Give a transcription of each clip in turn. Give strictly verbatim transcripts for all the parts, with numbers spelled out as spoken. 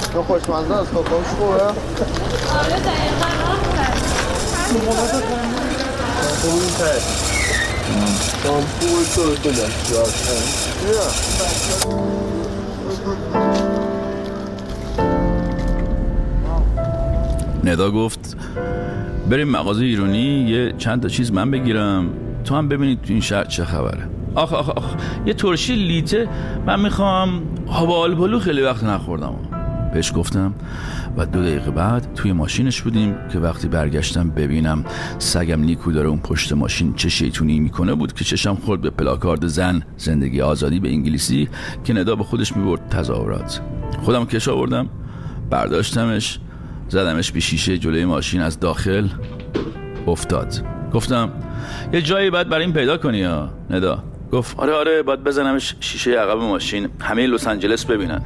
تو خوشمزه است کاکاوش خوبه؟ آره دقیقا راه کرد شامپو تو تو دستیار ندا گفت بریم مغازه ایرانی یه چند تا چیز من بگیرم تو هم ببینید تو این شهر چه خبره. آخ آخ آخ یه ترشی لیته من میخوام آب آلبالو خیلی وقت نخوردم بهش گفتم و دو دقیقه بعد توی ماشینش بودیم که وقتی برگشتم ببینم سگم نیکو داره اون پشت ماشین چه شیطونی میکنه بود که چشم خورد به پلاکارد زن زندگی آزادی به انگلیسی که ندا به خودش میبرد تظاهرات. خودم کش آوردم برداشتمش زدمش به شیشه جلوی ماشین از داخل افتاد. گفتم یه جایی باید برای این پیدا کنی یا ندا؟ گفت آره آره باید بزنمش شیشه عقب ماشین همه لس آنجلس ببینن.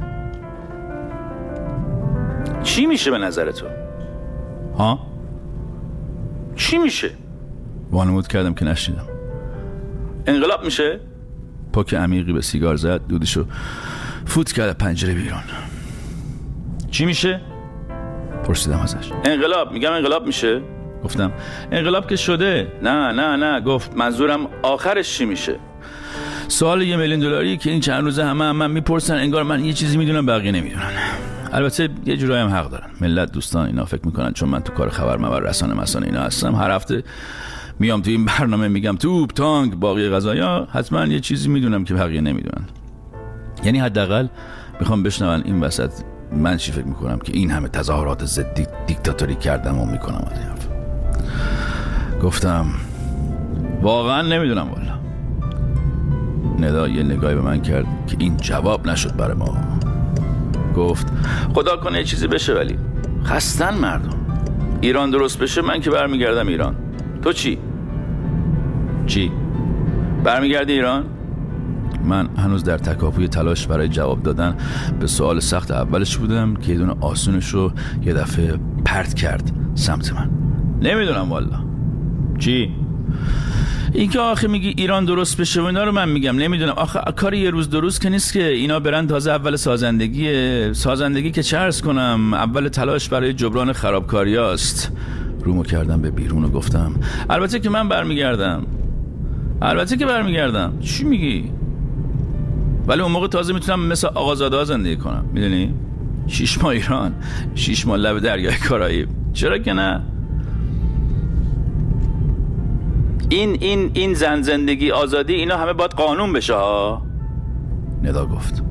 چی میشه به نظر تو؟ ها؟ چی میشه؟ وانمود کردم که نشنیدم. انقلاب میشه؟ پاک عمیقی به سیگار زد دودشو فوت کرد پنجره بیرون. چی میشه؟ پرسیدم ازش. انقلاب میگم انقلاب میشه؟ گفتم انقلاب که شده. نه نه نه گفت منظورم آخرش چی میشه؟ سوال یه میلیون دلاری که این چند روزه همه هم من میپرسن انگار من یه چیزی میدونم بقیه نمیدونن. البته یه جورایی هم حق دارن. ملت دوستان اینا فکر میکنن چون من تو کار خبر مبر رسانه مسانه اینا هستم هر هفته میام تو این برنامه میگم توپ تانک باقی قضایا حتما یه چیزی میدونم که بقیه نمیدونن. یعنی حداقل میخوام بشنون این وسط من چی فکر میکنم که این همه تظاهرات ضد دیکتاتوری کردم و میکنم از این حرف. گفتم واقعا نمیدونم والا. ندا یه نگاهی به من کرد که این جواب نشد برای ما. گفت خدا کنه یه چیزی بشه ولی خستن مردم. ایران درست بشه من که برمیگردم ایران. تو چی؟ چی؟ برمیگردی ایران؟ من هنوز در تکاپوی تلاش برای جواب دادن به سوال سخت اولش بودم که یه دونه آسونش رو یه دفعه پرت کرد سمت من. نمیدونم والا. چی؟ این که آخه میگی ایران درست بشه و اینا رو من میگم نمیدونم. آخه کار یه روز دو روز که نیست که اینا برن تازه اول سازندگیه. سازندگی که چه عرض کنم اول تلاش برای جبران خرابکاری هاست. رومو کردم به بیرون و گفتم البته که من برمیگردم. البته که برمیگردم. چی میگی؟ ولی اون موقع تازه میتونم مثل آقازاده ها زندگی کنم میدونی؟ شیش ماه ایران شیش ماه لب دریای کارائیب. چرا که نه؟ این این این زن زندگی آزادی اینا همه باید قانون بشه ها. ندا گفت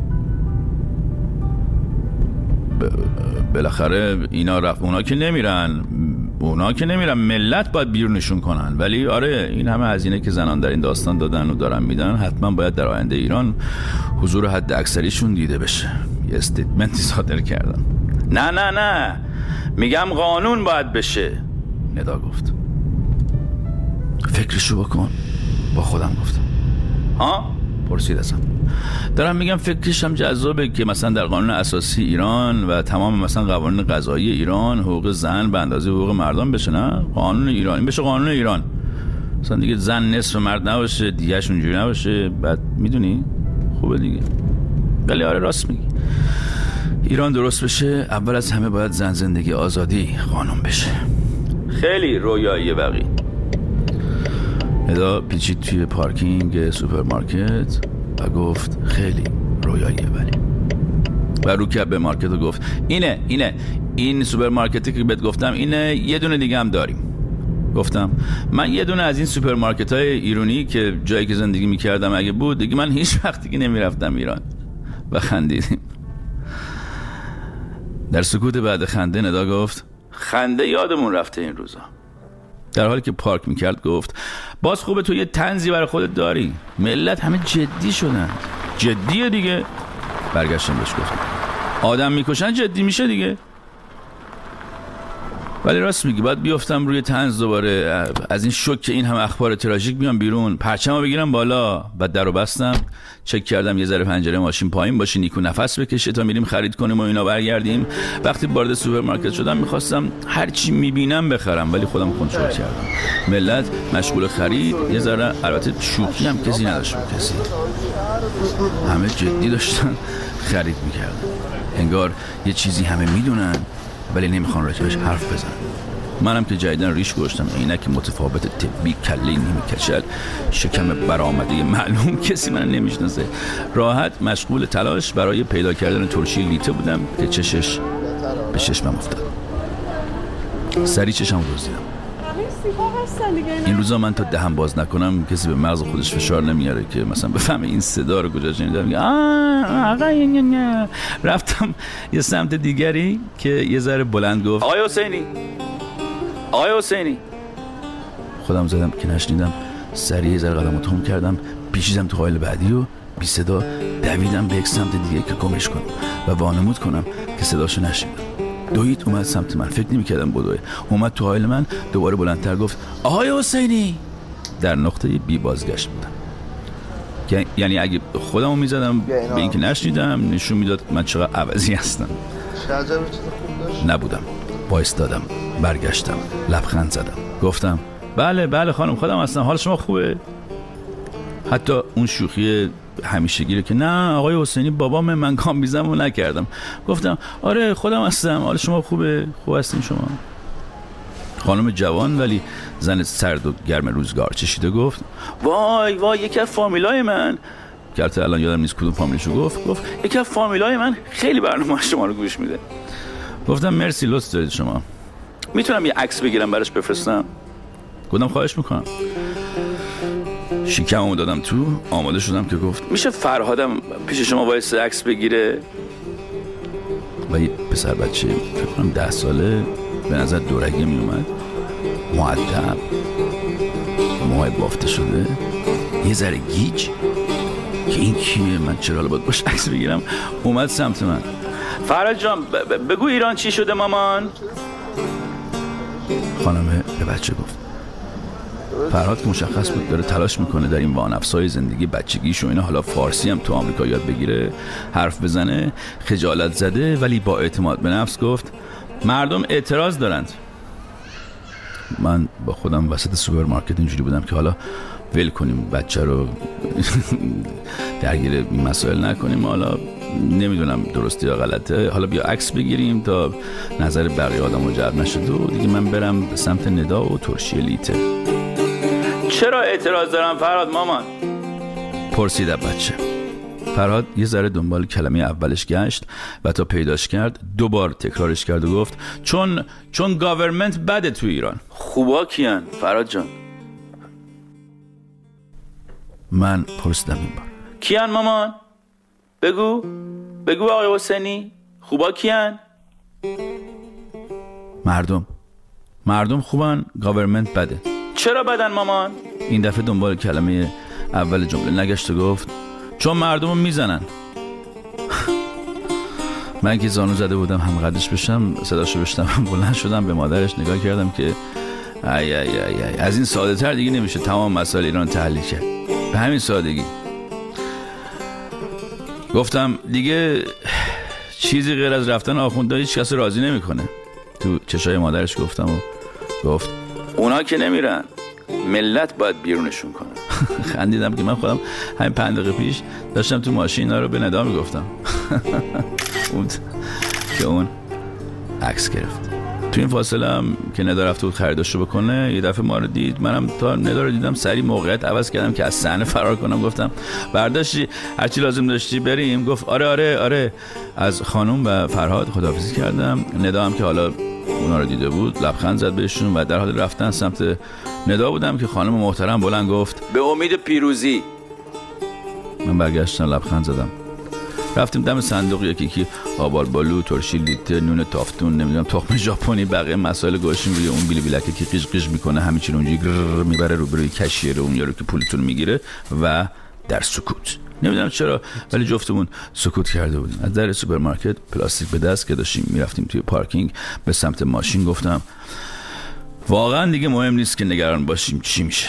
ب... بالاخره اینا رفت اونا که نمیرن اونا که نمیرن ملت باید بیرونشون کنن. ولی آره این همه هزینه که زنان در این داستان دادن و دارن میدن حتما باید در آینده ایران حضور حد اکثریشون دیده بشه. یه استیتمنتی صادر کردم. نه نه نه میگم قانون باید بشه. ندا گفت فکرشو بکن. با خودم گفتم ها؟ پرسید ازم. دارم میگم فکرشم جذابه که مثلا در قانون اساسی ایران و تمام مثلا قوانین قضایی ایران حقوق زن به اندازه حقوق مردان بشه. نه قانون ایران این بشه قانون ایران مثلا دیگه زن نصف مرد نباشه دیگهش اونجوری نباشه. بعد میدونی خوبه دیگه. ولی آره راست میگی ایران درست بشه اول از همه باید زن زندگی آزادی قانون بشه. خیلی رویاییه بقیه. ندا پیچید توی پارکینگ سوپرمارکت و گفت خیلی رویاییه ولی و رو کرد به مارکت و گفت اینه اینه این سوپرمارکتی که بهت گفتم اینه یه دونه دیگه هم داریم. گفتم من یه دونه از این سوپرمارکت های ایرانی که جایی که زندگی میکردم اگه بود دیگه من هیچ وقت دیگه نمیرفتم ایران. و خندیدیم. در سکوت بعد خنده ندا گفت خنده یادمون رفته این روزا. در حالی که پارک میکرد گفت باز خوبه تو یه طنزی برای خودت داری. ملت همه جدی شدن. جدیه دیگه. برگشتم بهش گفتم آدم میکشن جدی میشه دیگه. ولی راست میگی باید بیافتم روی طنز دوباره. از این شوک که این هم اخبار تراژیک بیام بیرون پرچمو بگیرم بالا. بعد درو بستم چک کردم یه ذره پنجره ماشین پایین باشه نیکو نفس بکشه تا میریم خرید کنیم و اینا برگردیم. وقتی وارد سوپرمارکت شدم میخواستم هر چی میبینم بخرم ولی خودم کنترل کردم. ملت مشغول خرید یه ذره البته شوخی هم کسی نداشت. کسی همه جدی داشتن خرید میکردن، انگار یه چیزی همه میدونن ولی نمیخوان راجبش حرف بزنن. منم که جدیدن ریش گذاشتم، عینک متفاوت طبی، کله نیمه کچل، شکم برآمده معلوم، کسی من نمیشناسه، راحت مشغول تلاش برای پیدا کردن ترشی لیته بودم که چشش به چشمم افتاد. سری چشم دزدیدم. این روزا من تا دهم باز نکنم کسی به مغز خودش فشار نمیاره که مثلا بفهمه این صدا رو کجا شنیدم. میگه آه آقا نه. رفتم یه سمت دیگری که یه ذره بلند گفت آقای حسینی، آقای حسینی. خودم زدم که نشنیدم، سریع یه ذره قدمو تند کردم، پیچیدم تو حائل بعدی و بی صدا دویدم به یک سمت دیگه که گمش کنم و وانمود کنم که صداشو نشنیدم. دوید اومد سمت من، فکر نمی‌کردم بدوه، اومد تو حائل من، دوباره بلندتر گفت آقای حسینی. در نقطه بی بازگشت بودم، یعنی اگه خودمو میزدم به اینکه نشنیدم نشون میداد من چقدر عوضی هستم. نبودم. وایستادم، برگشتم، لبخند زدم، گفتم بله بله خانم خودم هستم، حال شما خوبه؟ حتی اون شوخی همیشگی رو که نه آقای حسینی بابام من کام بیزم و نکردم، گفتم آره خودم هستم، حال شما خوبه؟ خوب هستین شما؟ خانم جوان ولی زن سرد و گرم روزگار چشیده گفت وای وای یکی از فامیلای من، که البته الان یادم نیست کدوم فامیلشو گفت، گفت یکی از فامیلای من خیلی برنامه شما رو گوش میده. گفتم مرسی لطف دارید شما، میتونم یه عکس بگیرم براش بفرستم؟ گفتم خواهش میکنم. شیکمو دادم تو، آماده شدم که گفت میشه فرهادم پیش شما وایس عکس بگیره؟ و یه پسر بچه فکر کنم ده ساله به نظر دورگه میومد، مؤدب، موهای بافته شده، یه ذره گیج که این کیه، من چرا باید باش عکس بگیرم، اومد سمت من. فرهاد جان بگو ایران چی شده مامان؟ خانم به بچه گفت. فرهاد که مشخص بود داره تلاش میکنه در این وانفسای زندگی بچگیش و اینا حالا فارسی هم تو آمریکا یاد بگیره، حرف بزنه، خجالت زده ولی با اعتماد به نفس گفت مردم اعتراض دارند. من با خودم وسط سوپرمارکت اینجوری بودم که حالا ول کنیم بچه رو درگیر این مسائل نکنیم، حالا نمیدونم درسته یا غلطه، حالا بیا عکس بگیریم تا نظر بقیه آدم رو جلب نشده و دیگه من برم به سمت ندا و ترشی لیته. چرا اعتراض دارم فرهاد مامان؟ پرسید بچه. فرهاد یه ذره دنبال کلمه اولش گشت و تا پیداش کرد دوبار تکرارش کرد و گفت چون چون گاورمنت بده تو ایران. خوبا کیان فرهاد جان؟ من پرسیدم این بار کیان مامان؟ بگو بگو آقای حسینی خوبا کیان؟ مردم مردم خوبن، گاورمنت بده. چرا بدن مامان؟ این دفعه دنبال کلمه اول جمله نگشت و گفت چون مردم رو میزنن. من که زانو زده بودم هم قدش بشم، صداشو بشتم، بلند شدم به مادرش نگاه کردم که ای ای ای ای از این ساده تر دیگه نمیشه تمام مسائل ایران تحلیل کرد به همین سادگی. گفتم دیگه چیزی غیر از رفتن آخونده هیچ کس راضی نمیکنه. تو چشای مادرش گفتم و گفت اونا که نمیرن، ملت باید بیرونشون کنن. خندیدم که من خودم همین پنج دقیقه پیش داشتم تو ماشین اینا رو به ندا میگفتم. بود که اون عکس گرفت. تو این فاصله هم که ندا رفته بود خریداشو بکنه یه دفعه ما رو دید، منم تا ندا رو دیدم سریع موقعیت عوض کردم که از صحنه فرار کنم. گفتم برداشتی هرچی لازم داشتی بریم؟ گفت آره آره آره. از خانم و فرهاد خداحافظی کردم. ندا هم که حالا اونا رو دیده بود لبخند زد بهشون و در حال رفتن سمت ندا بودم که خانم محترم بلند گفت به امید پیروزی. من برگشتم لبخند زدم. رفتیم دم صندوق، یکی یکی آبال بالو، ترشی لیته، نون تافتون، نمیدونم تخم ژاپنی، بقیه مسائل گوشیم روی اون بیلی بیلکه که قیش قیش میکنه، همه چی رو اونجوری میبره روبروی کشیر اون یارو که پولتون میگیره و در سکوت. نمیدونم چرا ولی جفتمون سکوت کرده بودیم. از در سوپرمارکت پلاستیک به دست که داشتیم میرفتیم توی پارکینگ به سمت ماشین گفتم واقعا دیگه مهم نیست که نگران باشیم چی میشه.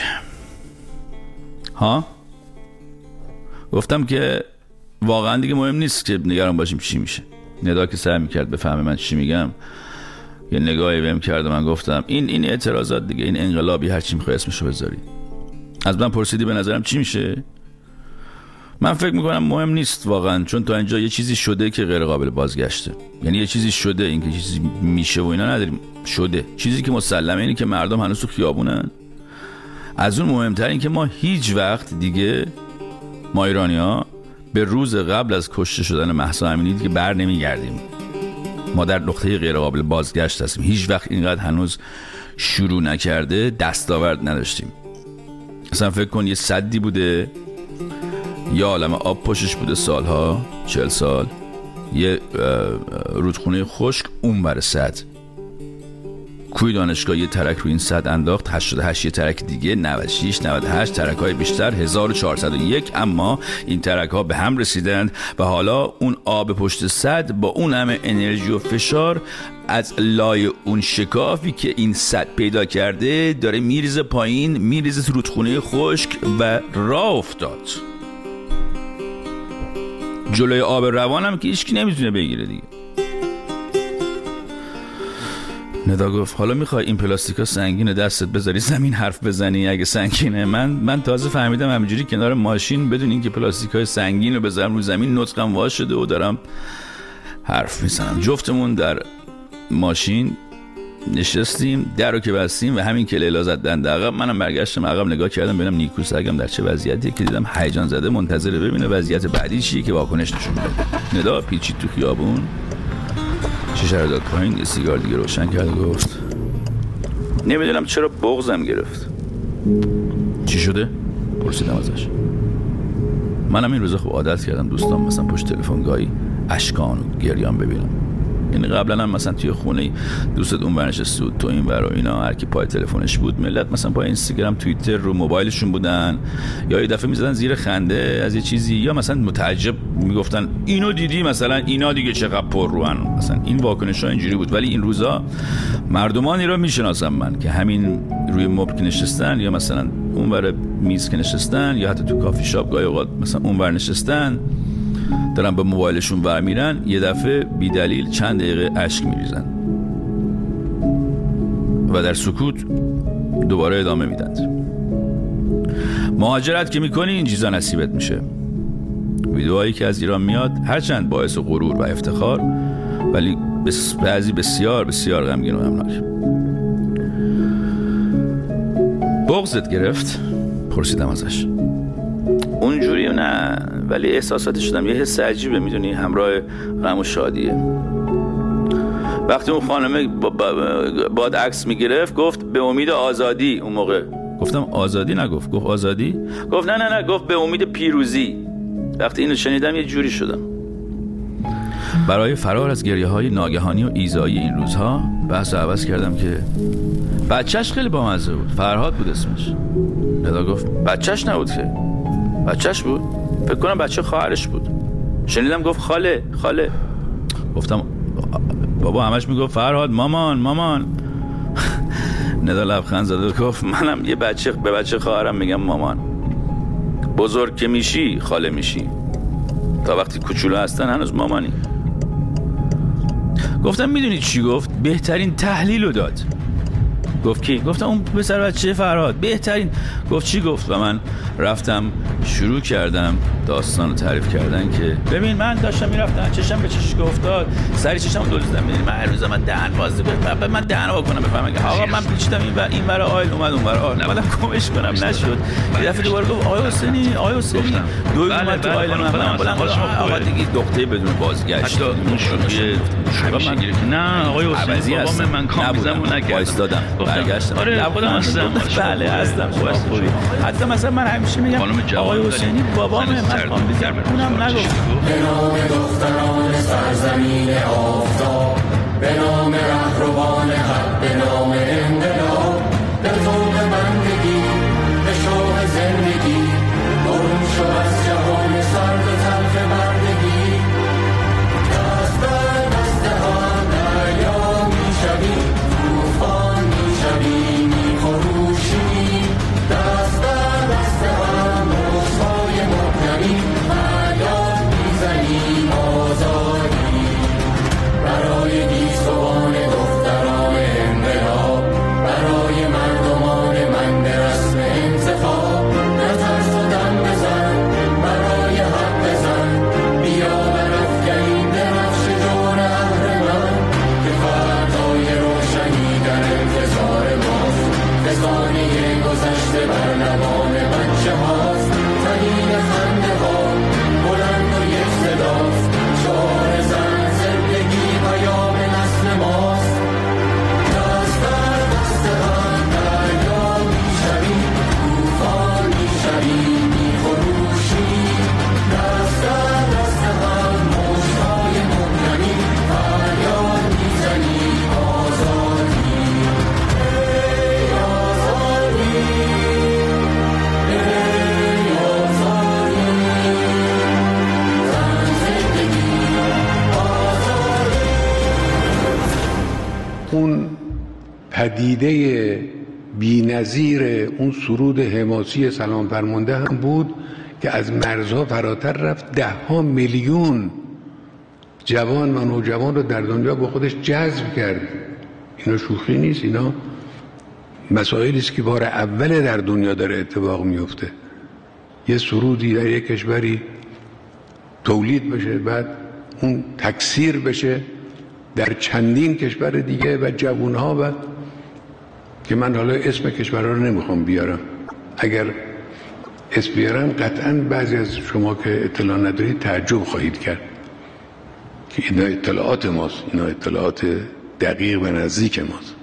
ها؟ گفتم که واقعا دیگه مهم نیست که نگران باشیم چی میشه. ندا که سعی میکرد بفهمه من چی میگم یه نگاهی بهم کرد و من گفتم این این اعتراضات دیگه، این انقلابی هر چی میخوای اسمشو بذاری. از من پرسیدی به نظرم چی میشه؟ من فکر میکنم مهم نیست واقعا، چون تا اینجا یه چیزی شده که غیر قابل بازگشته. یعنی یه چیزی شده، این که چیزی میشه و اینا نداریم، شده. چیزی که مسلمه اینه که مردم هنوز تو خیابونن. از اون مهمتر این که ما هیچ وقت دیگه، ما ایرانی‌ها، به روز قبل از کشته شدن مهسا امینی دیگه بر نمیگردیم. ما در نقطه غیر قابل بازگشت هستیم. هیچ وقت اینقدر هنوز شروع نکرده دستاورد نداشتیم. مثلا فکر کن یه سدی بوده، یه عالمه آب پشتش بوده سالها، چهل سال، یه رودخونه خشک اون بر سد، کوی دانشگاه یه ترک رو این سد انداخت، هشتاد و هشت یه ترک دیگه، نود و شش نود و هشت ترک های بیشتر، هزار و چهارصد و یک. اما این ترک ها به هم رسیدند و حالا اون آب پشت سد با اون همه انرژی و فشار از لای اون شکافی که این سد پیدا کرده داره میریزه پایین، میریزه تو رودخونه خشک و راه افتاد. جلوی آب روان هم که هیچکی نمیتونه بگیره دیگه. ندا گفت حالا میخوای این پلاستیکا سنگینه دستت بذاری زمین حرف بزنی اگه سنگینه؟ من من تازه فهمیدم همینجوری کنار ماشین بدون اینکه پلاستیکای سنگین رو بذارم رو زمین نطقم وا شده و دارم حرف میزنم. جفتمون در ماشین نشستیم، در رو که بستیم و همین که لیلا زد دنده عقب، منم برگشتم عقب نگاه کردم ببینم نیکو سگم در چه وضعیتیه، که دیدم هیجان زده منتظره ببینه وضعیت بعدی چیه که واکنش نشون بده. ندا پیچید تو خیابون، شیشه رو داد پایین، یه سیگار دیگه روشن کرد و گفت نمیدونم چرا بغضم گرفت. چی شده؟ پرسیدم ازش. منم این روزا خوب عادت کردم دوستان مثلا پشت تلفن گاهی اشکان و گریان ببینم. یعنی قبلا هم مثلا توی خونه دوستت اون ور نشسته بود، تو این ور و اینا، هر کی پای تلفنش بود، ملت مثلا پای اینستاگرام، توییتر رو موبایلشون بودن، یا یه دفعه میزدن زیر خنده از یه چیزی، یا مثلا متعجب میگفتن اینو دیدی مثلا اینا دیگه چقدر پر روان، مثلا این واکنش‌ها اینجوری بود. ولی این روزا مردمانی رو میشناسم من که همین روی مبل که نشستن، یا مثلا اون ور میز که نشستن، یا حتی تو کافی شاپ گاهی اوقات مثلا اون ور نشستن، دارن به موبایلشون ور میرن، یه دفعه بی دلیل چند دقیقه اشک میریزن و در سکوت دوباره ادامه میدن. مهاجرت که میکنی این چیزا نصیبت میشه. ویدئوهایی که از ایران میاد هرچند باعث غرور و افتخار، ولی بعضی بسیار بسیار غمگین و غمناک. بغضت گرفت؟ پرسیدم ازش. اونجوری نه، ولی احساساتی شدم، یه حس عجیبه میدونی، همراه غم و شادیه. وقتی اون خانمه باد عکس میگرفت گفت به امید آزادی. اون موقع گفتم آزادی نگفت، گفت آزادی؟ گفت نه نه نه، گفت به امید پیروزی. وقتی اینو شنیدم یه جوری شدم. برای فرار از گریه های ناگهانی و ایذایی این روزها بحث عوض کردم که بچهش خیلی بامزه بود، فرهاد بود اسمش. ندا گفت بچهش نبود که. بچهش بود؟ فکر کنم بچه خواهرش بود. شنیدم گفت خاله خاله. گفتم بابا همش میگفت فرهاد مامان مامان. ندا لبخند زد و گفت منم یه بچه به بچه خواهرم میگم مامان. بزرگ که میشی خاله میشی، تا وقتی کوچولو هستن هنوز مامانی. گفتم میدونی چی گفت؟ بهترین تحلیل رو داد. گفت کی؟ گفتم اون پسر بچه فرهاد بهترین. گفت چی گفت؟ و من رفتم شروع کردم داستان رو تعریف کردن که ببین من داشتم میرفتم چشم به چشش افتاد، سری چشم دوزیدم، میدونی من هر روز من دهن بازی بکنم، من دهن وا کنم بفهمم که آقا من پیچیدم این ور این ور آیل اومد اون ور آیل، اومدم کمش کنم نشد. یه دفعه دوباره گفت آقا حسینی آقا حسینی دو اومد تو آیل من من بلند آقا دیگه نقطه بدون بازگشت. حتی اون شوخی من گرفت نه آقا حسینی بابام من کامیزمو نکردم، وایستادم برگشتم. آره خودم هستم. بله هستم. حتی مثلا من همیشه میگم آقای حسینی بابامه، من کامبیزم اونم نگفت. به نام دختران سرزمین آفتاب، به نام رهروان حق، به نام انقلاب، به طوق بندگی، به شوق زندگی، برون شو از جهان سرد و تلخ بردگی. دست در دست هم دریا میشوی، طوفان میشوی، میخروشی. دست در دست هم رسوای مبتلی، فریاد میزنیم آزادی. برای گیسوان دو اون پدیده بی‌نظیر اون سرود حماسی سلام فرمانده هم بود که از مرزها فراتر رفت، ده ها میلیون جوان و نوجوان رو در دنیا با خودش جذب کرد. اینا شوخی نیست، اینا مسائلی است که بار اول در دنیا داره اتفاق میفته. یه سرودی در یک کشوری تولید بشه، بعد اون تکثیر بشه در چندین کشور دیگه و جوانها، و که من حالا اسم کشورها رو نمیخوام بیارم، اگر اسم بیارم قطعا بعضی از شما که اطلاع ندارید تعجب خواهید کرد که اینا اطلاعات ماست، اینا اطلاعات دقیق و نزدیک ماست.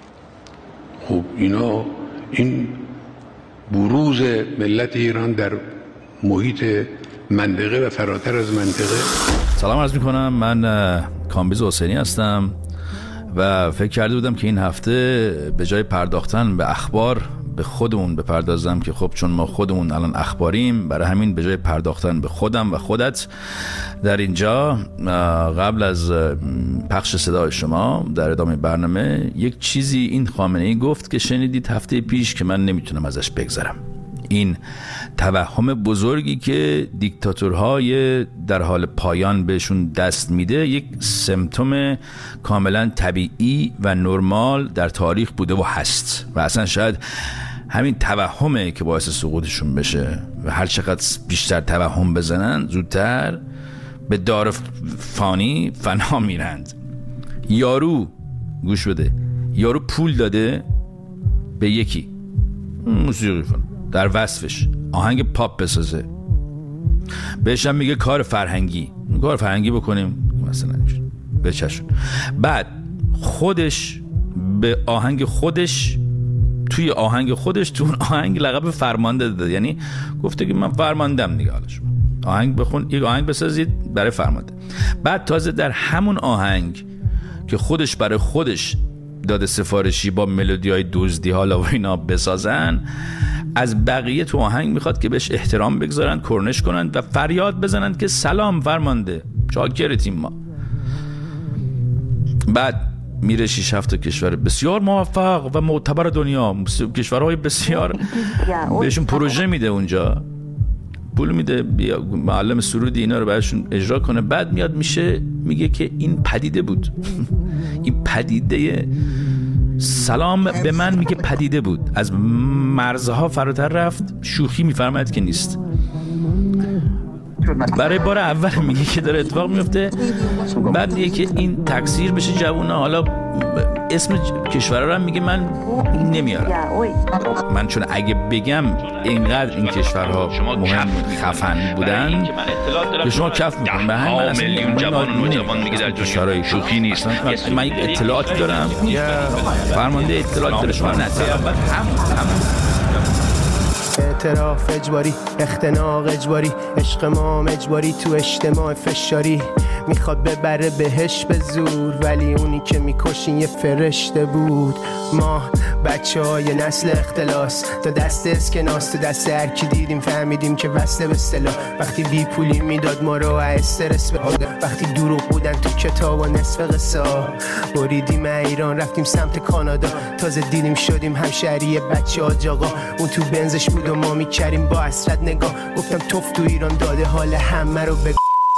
خب اینا این بروز ملت ایران در محیط منطقه و فراتر از منطقه. سلام عرض میکنم، من کامبیز حسینی هستم و فکر کرده بودم که این هفته به جای پرداختن به اخبار به خودمون بپردازم که خب چون ما خودمون الان اخباریم، برای همین به جای پرداختن به خودم و خودت در اینجا قبل از پخش صدای شما در ادامه برنامه یک چیزی این خامنه‌ای گفت که شنیدید هفته پیش که من نمیتونم ازش بگذرم. این توهم بزرگی که دیکتاتورهای در حال پایان بهشون دست میده یک سمپتوم کاملا طبیعی و نرمال در تاریخ بوده و هست و اصلا شاید همین توهمه که باعث سقوطشون بشه و هر چقدر بیشتر توهم بزنن زودتر به دار فانی فنا میرند. یارو گوش بده، یارو پول داده به یکی موسیقی فن در وصفش آهنگ پاپ بسازه، بهش هم میگه کار فرهنگی، کار فرهنگی بکنیم مثلا بچشون، بعد خودش به آهنگ خودش توی آهنگ خودش تو اون آهنگ لقب فرمانده داده، یعنی گفته که من فرماندم دیگه، حالا شما آهنگ بخون، یک آهنگ بسازید برای فرمانده. بعد تازه در همون آهنگ که خودش برای خودش داده سفارشی با ملودیای دزدی حالا و اینا بسازن، از بقیه تو آهنگ میخواد که بهش احترام بگذارن، کرنش کنن و فریاد بزنن که سلام فرمانده، چاکرتیم ما. بعد میره شش هفت کشور بسیار موفق و معتبر دنیا، کشورهای بسیار بهشون پروژه میده، اونجا پول میده، معلم سرودی اینا رو براشون اجرا کنه. بعد میاد میشه میگه که این پدیده بود این پدیده سلام به من میگه پدیده بود، از مرزها فراتر رفت، شوخی میفرماید که نیست. برای بار اول میگه که داره اتفاق میفته، بعد میگه که این تکثیر بشه جوونا، حالا اسم کشورها رو میگه من نمیارم، من چون اگه بگم اینقدر این کشورها مهم خفن بودن که شما کف میکنم، به همین من اصلا میلیون جوان و نوجوان میگه در کشورهای شوخی نیست. من یک اطلاعاتی دارم، فرمانده اطلاعاتی داره، شما نتیجه اول هم هم اعتراف اجباری، اختناق اجباری، عشق ما اجباری تو اجتماع فشاری، میخواد ببره بهش به زور، ولی اونی که میکشین یه فرشته بود. ما بچه های نسل اختلاس، تا دست اسکناس تو دست هرکی دیدیم فهمیدیم که وصله به سلاح. وقتی بی پولی میداد ما رو استرس به حاله، وقتی دروغ بودن تو کتاب و نصف قصه، بریدیم ایران رفتیم سمت کانادا، تازه دیدیم شدیم همشهری بچه ها جاقا. اون تو بنزش بود و ما میکریم با حسرت نگاه، گفتم توف تو ایران داده حال همه رو بگو.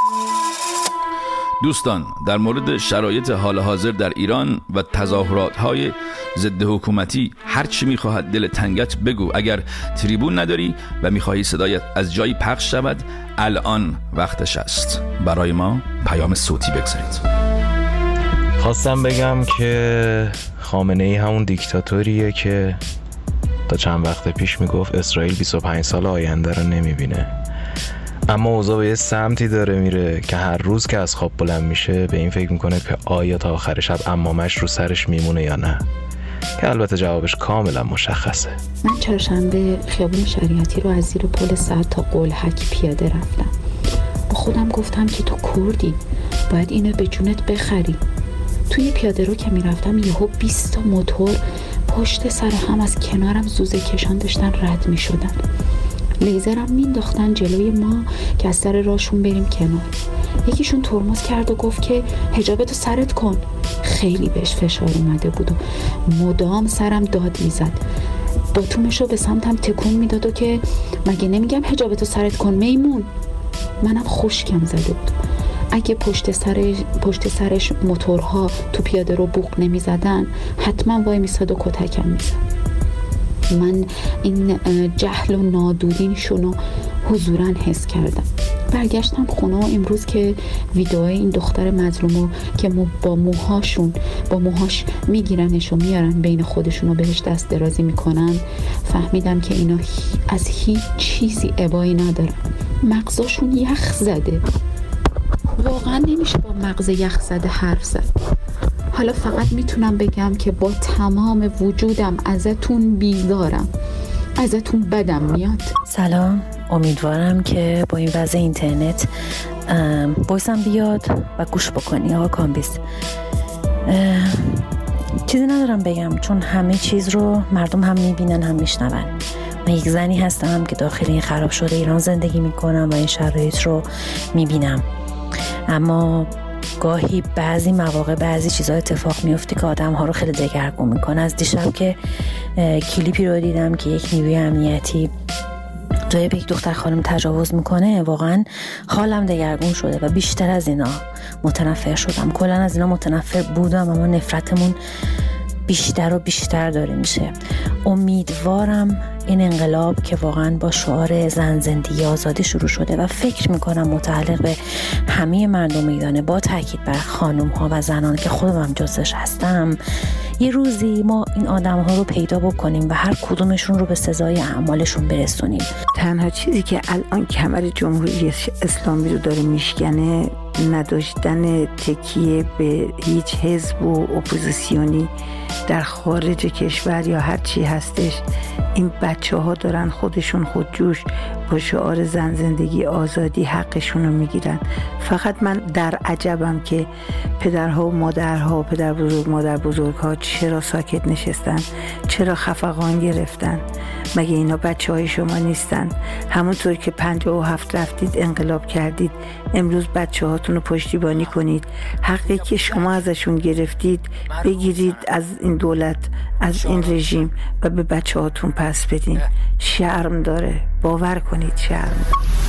دوستان، در مورد شرایط حال حاضر در ایران و تظاهرات‌های ضد حکومتی هر چی می‌خواهد دل تنگت بگو. اگر تریبون نداری و می‌خواهی صدایت از جایی پخش شود، الان وقتش است. برای ما پیام صوتی بگذارید. خواستم بگم که خامنه‌ای همون دیکتاتوریه که تا چند وقت پیش میگفت اسرائیل بیست و پنج سال آینده رو نمیبینه، اما اوضاع به یه سمتی داره میره که هر روز که از خواب بلند میشه به این فکر میکنه که آیا تا آخر شب عمامش رو سرش میمونه یا نه، که البته جوابش کاملا مشخصه. من چهارشنبه خیابون شریعتی رو از زیر پل سعد تا قلهک پیاده رفتم. با خودم گفتم که تو کردی، باید اینو به جونت بخری. توی پیاده رو که میرفتم یهو بیست تا موتور پشت سر هم از کنارم زوزه کشان داشتن رد میشدن. لیزرم مینداختن جلوی ما که از سر راهشون بریم کنار. یکیشون ترمز کرد و گفت که حجابتو سرت کن. خیلی بهش فشار اومده بود و مدام سرم داد میزد. باتومشو به سمتم تکون میداد و که مگه نمیگم حجابتو سرت کن میمون. منم خشکم زده بود. اگه پشت سرش پشت سرش موتورها تو پیاده رو بوق نمیزدن حتما وای میساد و کتکم میزد. من این جهل و نادودینشون رو حضوراً حس کردم. برگشتم خونه و امروز که ویدئوی این دختر مظلومو که با موهاشون با موهاش میگیرنش و میارن بین خودشون و بهش دست درازی میکنن فهمیدم که اینا از هیچ چیزی ابایی ندارن. مغزاشون یخ زده. واقعا نمیشه با مغز یخ زده حرف زد. حالا فقط میتونم بگم که با تمام وجودم ازتون بیزارم، ازتون بدم میاد. سلام، امیدوارم که با این وضع اینترنت بایستم بیاد و گوش بکنی آقا کامبیز. چیزی ندارم بگم چون همه چیز رو مردم هم میبینن هم میشنون. من یک زنی هستم که داخل این خراب شده ایران زندگی میکنم و این شرایط رو میبینم، اما گاهی بعضی مواقع بعضی چیزا اتفاق میفته که آدم ها رو خیلی دگرگون میکنه. از دیشب که کلیپی رو دیدم که یک نیروی امنیتی جای به یک دختر خانم تجاوز میکنه، واقعا حالم دگرگون شده و بیشتر از اینا متنفر شدم. کلا از اینا متنفر بودم اما نفرتمون بیشتر و بیشتر داره میشه. امیدوارم این انقلاب که واقعا با شعار زن زندگی آزادی شروع شده و فکر میکنم متعلق به همه مردم ایرانه، با تاکید بر خانم ها و زنان که خودم هم جزش هستم، یه روزی ما این آدم ها رو پیدا بکنیم و هر کدومشون رو به سزای اعمالشون برسونیم. تنها چیزی که الان کمر جمهوری اسلامی رو داره میشکنه نداشتن تکیه به هیچ حزب و اپوزیسیونی در خارج کشور یا هر چی هستش. این بچه ها دارن خودشون خودجوش با شعار زن زندگی آزادی حقشون رو میگیرن. فقط من در عجبم که پدرها و مادرها، پدر بزرگ مادر بزرگ ها چرا ساکت نشستن، چرا خفقان گرفتن. مگه اینا بچه های شما نیستن؟ همونطور که پنجاه و هفت رفتید انقلاب کردید، امروز بچه هاتون رو پشتیبانی کنید. حقی که شما ازشون گرفتید بگیرید از این دولت، از این رژیم و به بچه هاتون پس بدین. شرم داره، باور کنید شرم.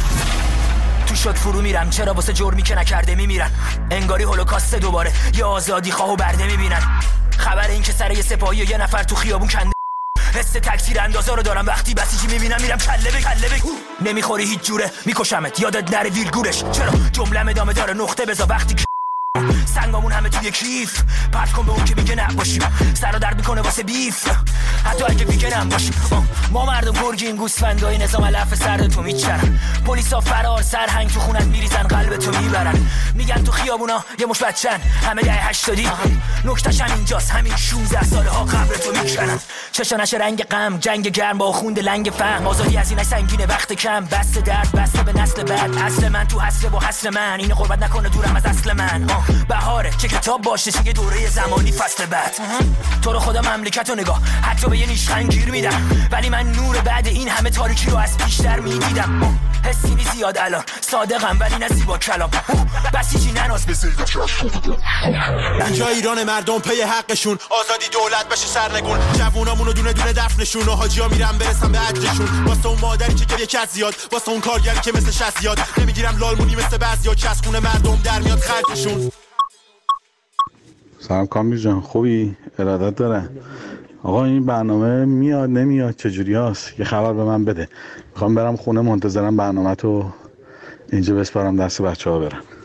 تو شد فرو میرم، چرا واسه جرمی که نکرده میمیرن؟ انگاری هولوکاست دوباره، یا آزادی خواه و برده میبینن. خبر این که سر یه سپاهی و یه نفر تو خیابون کنده، حس تکثیر اندازا رو دارم وقتی بسیجی میبینم میرم کله به کله به. نمیخوری هیچ جوره، میکشمت یادت نره ویلگورش. چرا جمله‌م ادامه داره، نقطه بذار وقتی که سنگامون همه توی کیف. پرت کن به اون که میگه نباشیم، سر و درد میکنه واسه بیف، حتی اگه میگه نباشیم. ما مردم گرگیم، گوسفندای نظام علف سرد تو میچرن. پلیسا فرار، سرهنگ تو خونت میریزن، قلب تو میبرن. میگن تو خیابونا یه مش بچن، همه ده هشتادی. نکتش هم اینجاست، همین شونزده ساله ها قبر تو میکنن. چشا نشه رنگ غم، جنگ گرم با خوند لنگ فهم. آزادی از این سنگینه وقت کم، بس درد بس به نسل بعد. اصل من تو حسل با حسل من، این قربت نکنه دورم از اصل من. بهاره چه کتاب باشه چه دوره زمانی فصل بعد. تو رو خدا مملکت رو نگاه، حتی به یه نیشخند گیر میدم، ولی من نور بعد این همه تاریکی رو از پیشتر میدیدم. حسی بی زیاد الان صادقم ولی نه زیبا کلام، بسیجی نناز بزید. اینجا ایران مردم پی حقشون، آزادی دولت بشه سرنگون. جوونامونو دونه دونه دفنشون و حاجیا میرن برسن به اجرشون. واسه اون مادری که گریه کرد زیاد، واسه اون کارگری که مثل شست زیاد. نمیگیرم لالمونی مثل بعضیا، چسخونه مردم در میاد خرجشون. سلام کامبیز جان، خوبی؟ ارادت داره. آقا این برنامه میاد نمیاد چجوری هست؟ یه خبر به من بده. میخوام برم خونه، منتظرم برنامه تو اینجا بسپارم دست بچه ها برم.